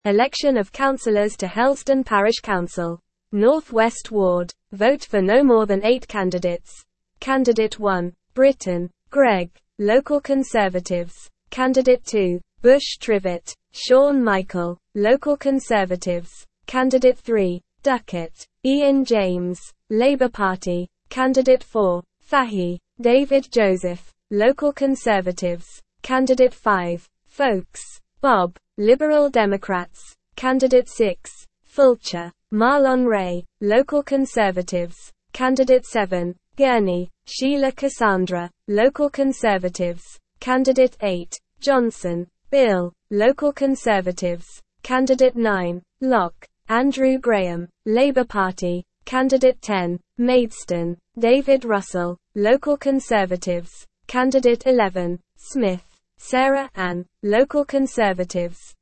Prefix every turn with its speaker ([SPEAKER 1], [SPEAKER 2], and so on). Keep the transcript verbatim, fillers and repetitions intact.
[SPEAKER 1] Election of councillors to Helston Parish Council. North West Ward. Vote for no more than eight candidates. Candidate one. Britton, Greg. Local Conservatives. Candidate two. Bush Trivet, Sean Michael. Local Conservatives. Candidate three. Duckett, Ian James. Labour Party. Candidate four. Fahey, David Joseph. Local Conservatives. Candidate five. Folks, Bob. Liberal Democrats. Candidate six. Fulcher, Marlon Ray. Local Conservatives. Candidate seven. Gurney, Sheila Cassandra. Local Conservatives. Candidate eight. Johnson, Bill. Local Conservatives. Candidate nine. Locke, Andrew Graham. Labour Party. Candidate ten. Maidstone, David Russell. Local Conservatives. Candidate eleven. Smith, Sarah Ann. Local Conservatives.